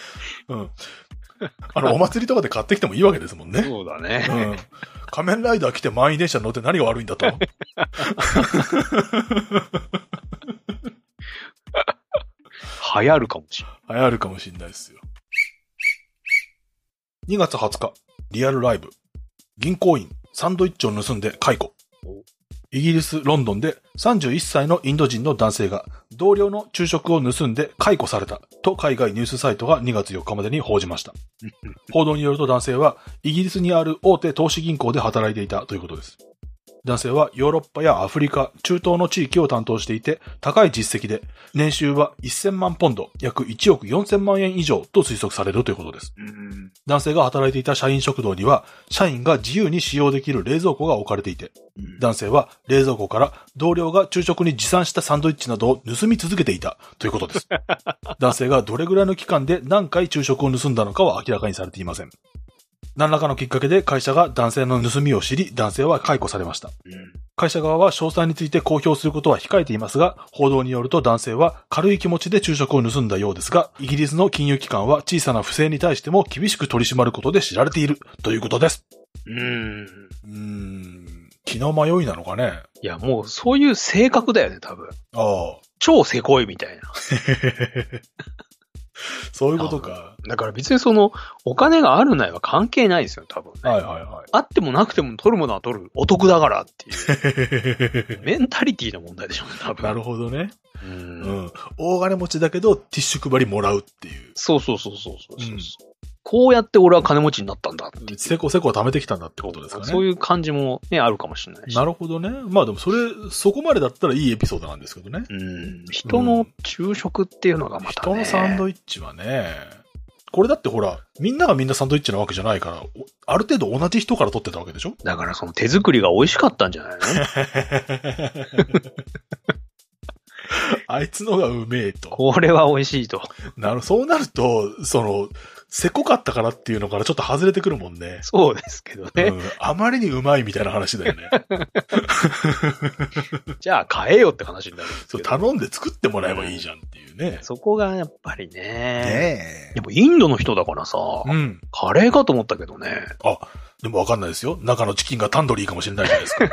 お祭りとかで買ってきてもいいわけですもんね。 そうだね。 仮面ライダー来て満員電車乗って何が悪いんだと。 流行るかもしれない。 流行るかもしれないですよ。2月20日、リアルライブ。銀行員、サンドイッチを盗んで解雇。イギリス・ロンドンで31歳のインド人の男性が同僚の昼食を盗んで解雇されたと海外ニュースサイトが2月4日までに報じました。報道によると男性はイギリスにある大手投資銀行で働いていたということです。男性はヨーロッパやアフリカ、中東の地域を担当していて高い実績で年収は1000万ポンド、約1億4000万円以上と推測されるということです。男性が働いていた社員食堂には社員が自由に使用できる冷蔵庫が置かれていて、男性は冷蔵庫から同僚が昼食に持参したサンドイッチなどを盗み続けていたということです。男性がどれぐらいの期間で何回昼食を盗んだのかは明らかにされていません。何らかのきっかけで会社が男性の盗みを知り、男性は解雇されました。会社側は詳細について公表することは控えていますが、報道によると男性は軽い気持ちで昼食を盗んだようですが、イギリスの金融機関は小さな不正に対しても厳しく取り締まることで知られているということです。気の迷いなのかね。 いや、もうそういう性格だよね、多分。超せこいみたいな。 そういうことか。 だから別にお金があるないは関係ないですよ、多分ね。あってもなくても取るものは取る。お得だからっていう。メンタリティの問題でしょうね、多分。 なるほどね。大金持ちだけど、ティッシュ配りもらうっていう。 そう。こうやって俺は金持ちになったんだって。 せこせこ貯めてきたんだってことですかね。 そういう感じもね、あるかもしれないし。 なるほどね。まあでもそこまでだったらいいエピソードなんですけどね。 人の昼食っていうのがまたね。 人のサンドイッチはね、これだってほら、みんながみんなサンドイッチなわけじゃないから、ある程度同じ人から取ってたわけでしょ？ だからその手作りが美味しかったんじゃないの？あいつのがうめえと。 これは美味しいと。 そうなると、 せこかったからっていうのからちょっと外れてくるもんね。 そうですけどね。 あまりにうまいみたいな話だよね。 じゃあ買えよって話になるんですけど。 頼んで作ってもらえばいいじゃんっていうね。 そこがやっぱりね。 ねえ。 でもインドの人だからさ、カレーかと思ったけどね。 あ、でもわかんないですよ。中のチキンがタンドリーかもしれないじゃないですか。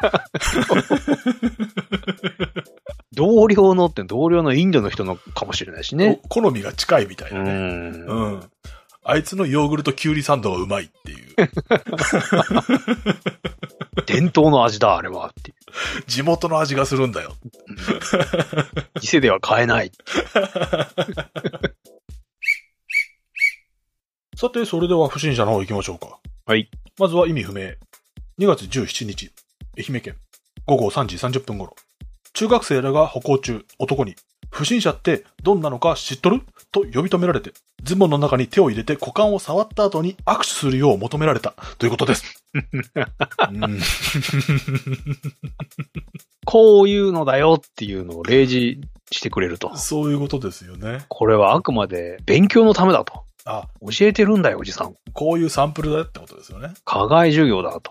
同僚のインドの人のかもしれないしね。 好みが近いみたいなね。あいつのヨーグルトキュウリサンドがうまいっていう。 伝統の味だ、あれは。っていう。 地元の味がするんだよ。 店では買えない。 さて、それでは不審者の方行きましょうか。 はい。 まずは意味不明。2月17日、愛媛県、午後3時30分頃。中学生らが歩行中、男に、不審者ってどんなのか知っとると呼び止められて、ズボンの中に手を入れて股間を触った後に握手するよう求められたということです。 こういうのだよっていうのを例示してくれると。 そういうことですよね。 これはあくまで勉強のためだと。教えてるんだよ、おじさん。 こういうサンプルだよってことですよね。 課外授業だと。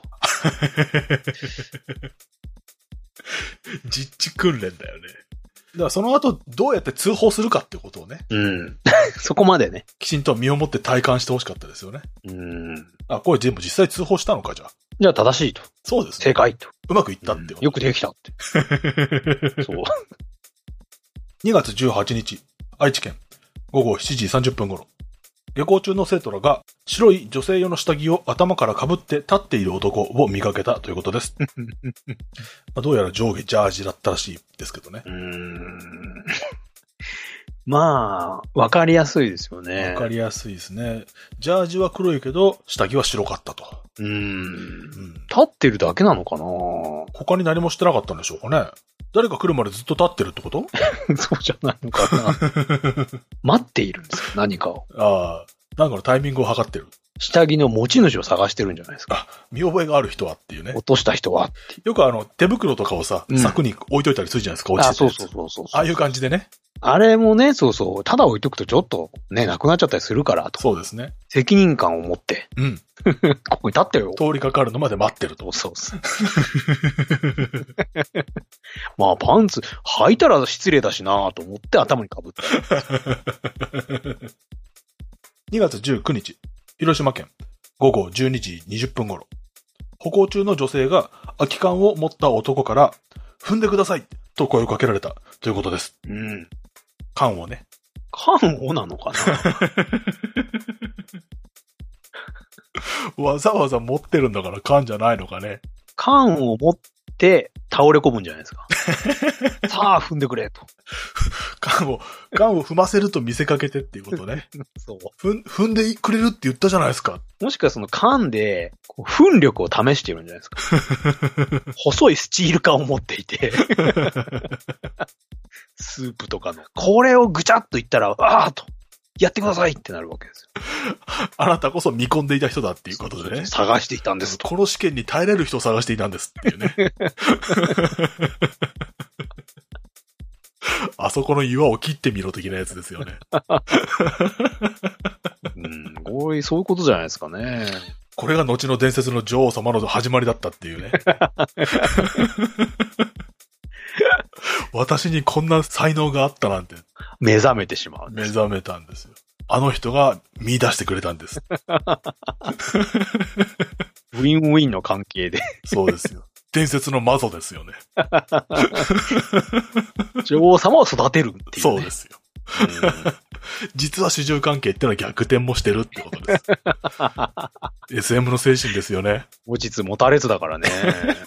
実地訓練だよね。だからその後どうやって通報するかってことをね。 そこまでね。 きちんと身をもって体感してほしかったですよね。これ全部実際通報したのかじゃあ。 じゃあ正しいと。 そうですね。 正解と。 うまくいったってこと。 よくできたって。そう。 2月18日、愛知県、午後7時30分頃。下校中の生徒らが白い女性用の下着を頭から被って立っている男を見かけたということです。どうやら上下ジャージだったらしいですけどね。 まあ、わかりやすいですよね。 わかりやすいですね。ジャージは黒いけど、下着は白かったと。 立ってるだけなのかな。 他に何もしてなかったんでしょうかね。誰か来るまでずっと立ってるってことそうじゃないのかな。待っているんですよ、何かを。 なんかのタイミングを測ってる。 下着の持ち主を探してるんじゃないですか。 見覚えがある人はっていうね。 落とした人はって。 よく手袋とかをさ、柵に置いといたりするじゃないですか、落ちてるやつ。そう。ああいう感じでね。 あれもね、そう。ただ置いとくとちょっとね、なくなっちゃったりするからと。 そうですね。 責任感を持って。ここに立ってるよ。 通りかかるのまで待ってると。 そう。まあ、パンツ履いたら失礼だしなと思って頭に被った。 2月19日、広島県、午後12時20分頃。歩行中の女性が空き缶を持った男から、踏んでくださいと声をかけられたということです。缶をね。 缶をなのかなわざわざ持ってるんだから缶じゃないのかね。 缶を持って倒れ込むんじゃないですか。さあ踏んでくれと。 缶を踏ませると見せかけてっていうことね。 そう。 踏んでくれるって言ったじゃないですか。 もしくはその缶で踏力を試してるんじゃないですか。細いスチール缶を持っていて。スープとかの。これをぐちゃっといったら、と。やってくださいってなるわけですよ。 あなたこそ見込んでいた人だっていうことでね。 探していたんですと。 この試験に耐えれる人を探していたんですっていうね。あそこの岩を切ってみろ的なやつですよね。 そういうことじゃないですかね。 これが後の伝説の女王様の始まりだったっていうね。私にこんな才能があったなんて。 目覚めてしまう。 目覚めたんですよ。あの人が見出してくれたんです。 ウィンウィンの関係で。 そうですよ。伝説の魔女ですよね。 女王様を育てるっていう、ね。 そうですよ。実は主従関係ってのは逆転もしてるってことです。SM の精神ですよね。 持ちつ持たれつだからね。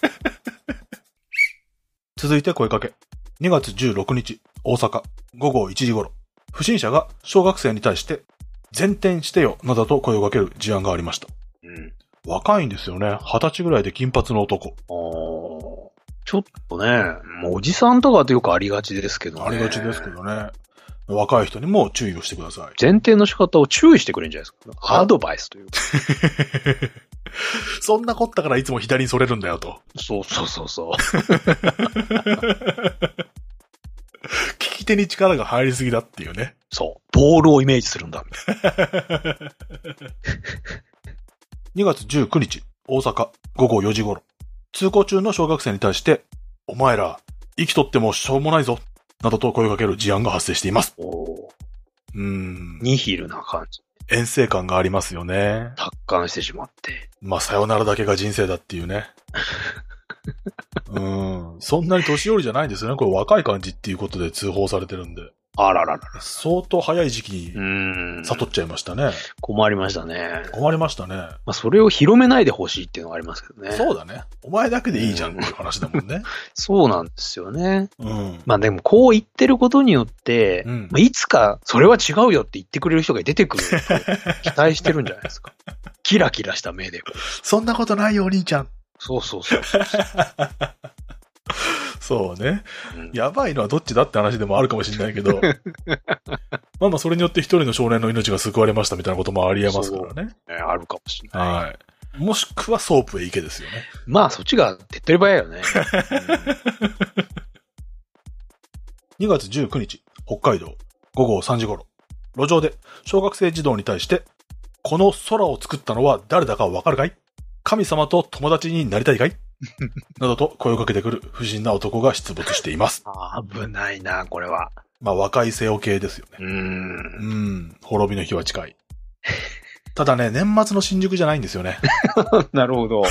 続いて声かけ。2月16日、大阪、午後1時頃。不審者が小学生に対して、前転してよ、などと声をかける事案がありました。若いんですよね。20歳ぐらいで金髪の男。 ちょっとね、もうおじさんとかってよくありがちですけどね。 ありがちですけどね。若い人にも注意をしてください。 前転の仕方を注意してくれるんじゃないですか。アドバイスというか。 そんなこったからいつも左にそれるんだよと。 そう。 聞き手に力が入りすぎだっていうね。 そう。ボールをイメージするんだ。 2月19日、大阪、午後4時頃。通行中の小学生に対して、お前ら、生きとってもしょうもないぞ、などと声をかける事案が発生しています。 ニヒルな感じ。 遠征感がありますよね。 達観してしまって。 まあ、さよならだけが人生だっていうね。そんなに年寄りじゃないんですよね。これ若い感じっていうことで通報されてるんで。 あららら。 相当早い時期に悟っちゃいましたね。 困りましたね。 困りましたね。 まあ、それを広めないでほしいっていうのがありますけどね。 そうだね。お前だけでいいじゃんっていう話だもんね。 そうなんですよね。まあでもこう言ってることによって、まあ、いつかそれは違うよって言ってくれる人が出てくると期待してるんじゃないですか。キラキラした目で。 そんなことないよお兄ちゃん。 そうそうそう。 そうね、やばいのはどっちだって話でもあるかもしれないけど、まあまあそれによって一人の少年の命が救われましたみたいなこともありえますからね。 あるかもしれない。 はい。もしくはソープへ行けですよね。 まあそっちが手っ取り早いよね。 2月19日、北海道、午後3時頃、路上で小学生児童に対して、この空を作ったのは誰だかわかるかい？神様と友達になりたいかい？などと声をかけてくる不審な男が出没しています。 危ないな、これは。 まあ若い瀬尾系ですよね。滅びの日は近い。ただね、年末の新宿じゃないんですよね。 なるほど。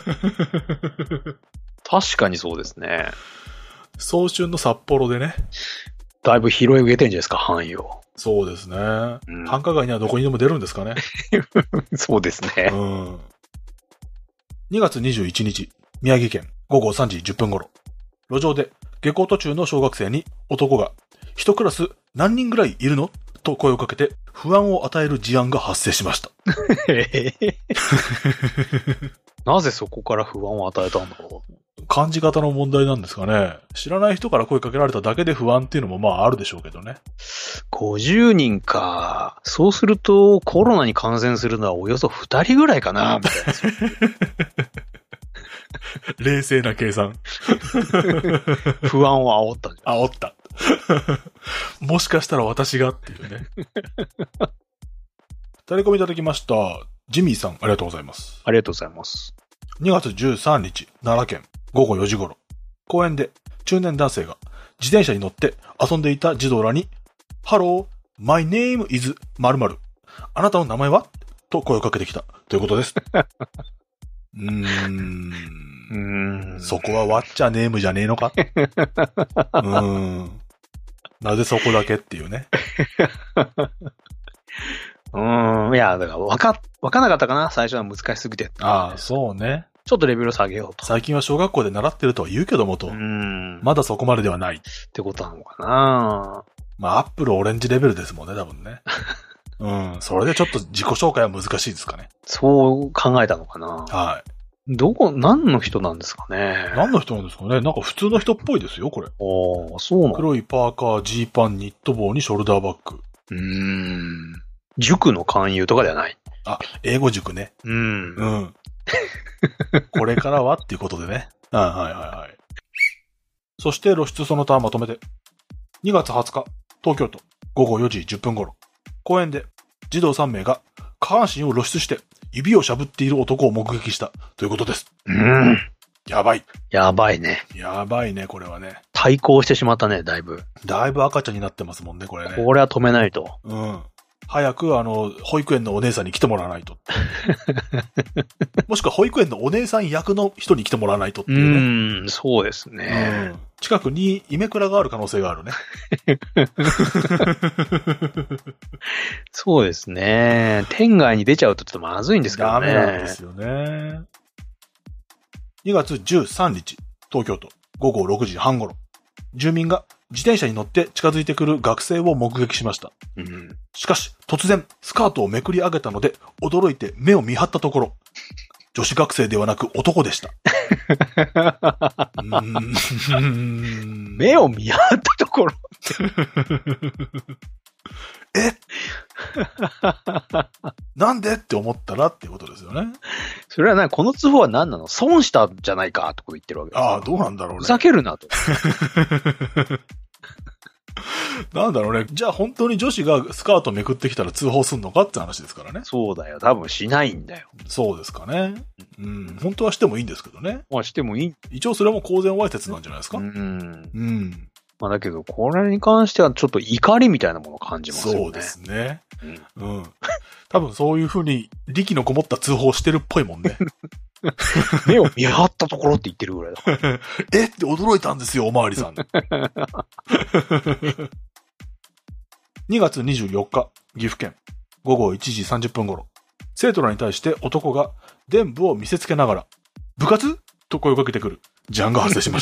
確かにそうですね。 早春の札幌でね。 だいぶ拾い上げてんじゃないですか、範囲を。 そうですね。繁華街にはどこにでも出るんですかね。 そうですね。 2月21日。宮城県午後3時10分頃、路上で下校途中の小学生に男が一クラス何人ぐらいいるのと声をかけて不安を与える事案が発生しました。 なぜそこから不安を与えたんだろう。 感じ方の問題なんですかね。知らない人から声かけられただけで不安っていうのもまああるでしょうけどね。 50人か。そうするとコロナに感染するのはおよそ2人ぐらいかな、みたいな。 冷静な計算。 不安を煽ったんじゃん。 煽った。もしかしたら私がっていうね。タレコミいただきました。ジミーさん、ありがとうございます。 ありがとうございます。 2月13日、奈良県、午後4時頃、公園で中年男性が自転車に乗って遊んでいた児童らに、ハロー、my name is 〇〇。あなたの名前はと声をかけてきたということです。そこはワッチャネームじゃねえのか？なぜそこだけっていうね。 いや、だからわかんなかったかな？最初は難しすぎて。 ああ、そうね。 ちょっとレベルを下げようと。 最近は小学校で習ってるとは言うけどもと。まだそこまでではない。 ってことなのかな。 まあ、アップルオレンジレベルですもんね、多分ね。それでちょっと自己紹介は難しいですかね。 そう考えたのかな。 はい。 何の人なんですかね。 何の人なんですかね。なんか普通の人っぽいですよ、これ。 ああ、そうなの。 黒いパーカー、ジーパン、ニット帽にショルダーバッグ。 塾の勧誘とかではない。 あ、英語塾ね。これからはっていうことでね。はい。そして露出その他まとめて。2月20日、東京都、午後4時10分頃。公園で児童3名が下半身を露出して指をしゃぶっている男を目撃したということです。やばい。 やばいね。 やばいね、これはね。 対抗してしまったね、だいぶ。 だいぶ赤ちゃんになってますもんね、これね。 これは止めないと。 早く保育園のお姉さんに来てもらわないと。もしくは保育園のお姉さん役の人に来てもらわないとっていうね。 そうですね。 近くにイメクラがある可能性があるね。 そうですね。天外に出ちゃうとちょっとまずいんですけどね。 ダメなんですよね。2月13日、東京都、午後6時半頃。住民が自転車に乗って近づいてくる学生を目撃しました。しかし、突然、スカートをめくり上げたので、驚いて目を見張ったところ、女子学生ではなく男でした。 目を見張ったところなんでって思ったらっていうことですよね。 それはこの通報は何なの？損したじゃないかとか言ってるわけです。 ああ、どうなんだろうね。 ふざけるなと。 なんだろうね。じゃあ本当に女子がスカートめくってきたら通報すんのかって話ですからね。 そうだよ。多分しないんだよ。 そうですかね。うん。本当はしてもいいんですけどね。 まあしてもいい。 一応それも公然わいせつなんじゃないですか。 うん。 うん。 まあだけど、これに関してはちょっと怒りみたいなものを感じますよね。 そうですね。うん。多分そういう風に力のこもった通報してるっぽいもんね。 目を見張ったところって言ってるぐらいだから。 えって驚いたんですよ、おまわりさん。2月24日、岐阜県、午後1時30分頃、生徒らに対して男が伝部を見せつけながら、部活と声をかけてくる事案が発生しました。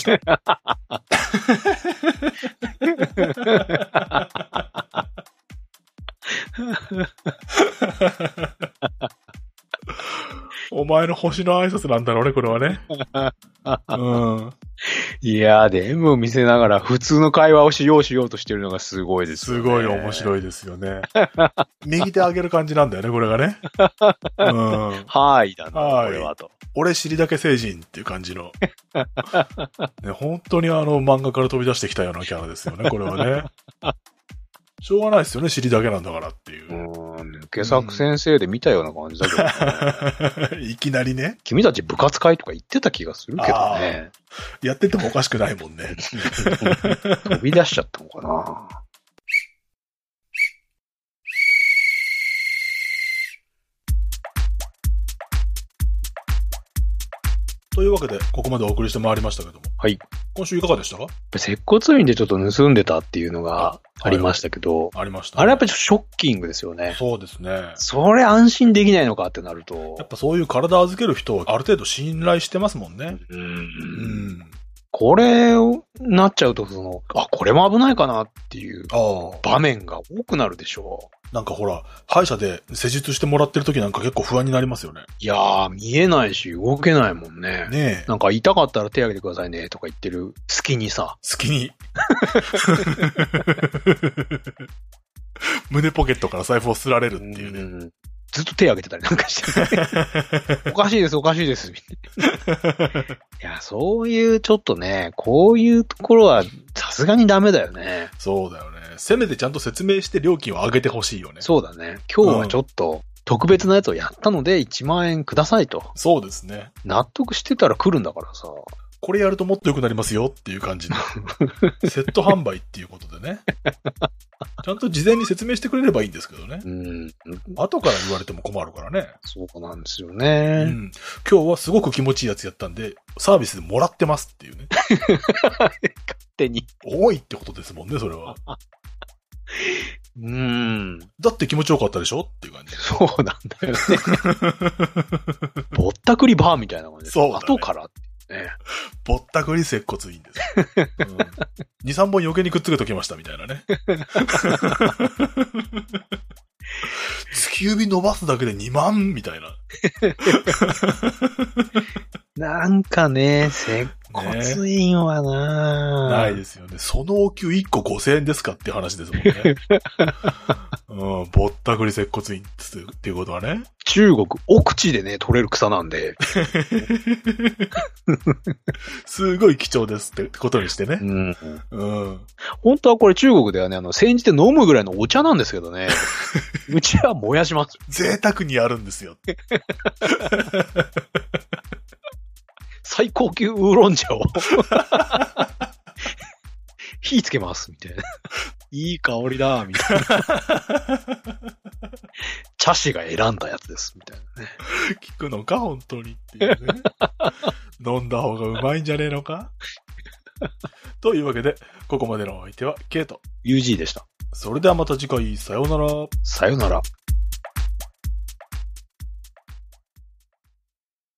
お前の星の挨拶なんだろうね、これはね。うん。 いやー、伝部を見せながら普通の会話をしようとしてるのがすごいですよね。 すごい面白いですよね。右手上げる感じなんだよね、これがね。うん。 はーいだな、これはと。 俺尻だけ成人っていう感じの。ね、本当に漫画から飛び出してきたようなキャラですよね、これはね。しょうがないですよね、尻だけなんだからっていう。 抜け作先生で見たような感じだけどね。 いきなりね。 君たち部活会とか言ってた気がするけどね。 やっててもおかしくないもんね。 飛び出しちゃったのかな。 というわけで、ここまでお送りしてまいりましたけども。 はい。 今週いかがでしたか？ 接骨院でちょっと盗んでたっていうのがありましたけど。 ありました、ね。 あれやっぱりショッキングですよね。 そうですね。 それ安心できないのかってなると。 やっぱそういう体預ける人はある程度信頼してますもんね。 これをなっちゃうと、これも危ないかなっていう場面が多くなるでしょう。 なんかほら、歯医者で施術してもらってる時なんか結構不安になりますよね。 いやー、見えないし動けないもんね。 ねえ。 なんか痛かったら手挙げてくださいねとか言ってる隙にさ。 隙に。胸ポケットから財布をすられるっていうね。 ずっと手挙げてたりなんかして。おかしいです、おかしいです。いや、そういうちょっとね、こういうところはさすがにダメだよね。 そうだよね。せめてちゃんと説明して料金を上げてほしいよね。 そうだね。今日はちょっと特別なやつをやったので1万円くださいと。 そうですね。 納得してたら来るんだからさ。 これやるともっと良くなりますよっていう感じで。セット販売っていうことでね。ちゃんと事前に説明してくれればいいんですけどね。後から言われても困るからね。 そうなんですよね。 今日はすごく気持ちいいやつやったんで、サービスでもらってますっていうね。 勝手に。 多いってことですもんね、それは。だって気持ちよかったでしょっていう感じ。 そうなんだよね。ぼったくりバーみたいな感じで。そう、ね。後からってね。 ぼったくり接骨院です。2、3本余計にくっつけときましたみたいなね。月指伸ばすだけで2万みたいな。 なんかね、接骨院はないですよね。そのお給1個5000円ですかっていう話ですもんね。ぼったくり接骨院っていうことはね。 中国、奥地でね、取れる草なんで。 すごい貴重ですってことにしてね。 本当はこれ中国ではね、煎じて飲むぐらいのお茶なんですけどね。うちは燃やします。 贅沢にあるんですよ。 最高級ウーロン茶を火つけますみたいな。いい香りだみたいな。茶師が選んだやつですみたいなね。 聞くのか本当にっていうね。飲んだ方がうまいんじゃねえのか。というわけでここまでのお相手はケイト UG でした。 それではまた次回さようなら。 さようなら。